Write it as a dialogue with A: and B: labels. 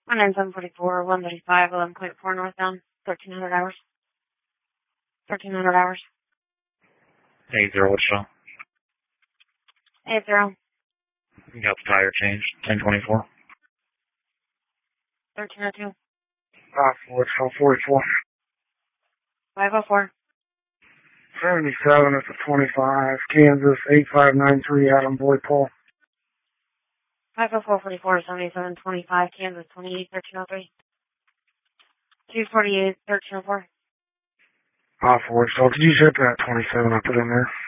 A: 19744, 135, 11.4 northbound, 1300 hours. 1300 hours.
B: 80, what's wrong?
A: 80.
B: You got the tire changed, 1024.
A: 1302.
C: 44.
A: 504.
C: 77 at the 25, Kansas, 8593, Adam Boyd Paul.
A: 50444, 7725, Kansas, 28, 1303. 248, 1304.
C: So could you check that 27 I put in there?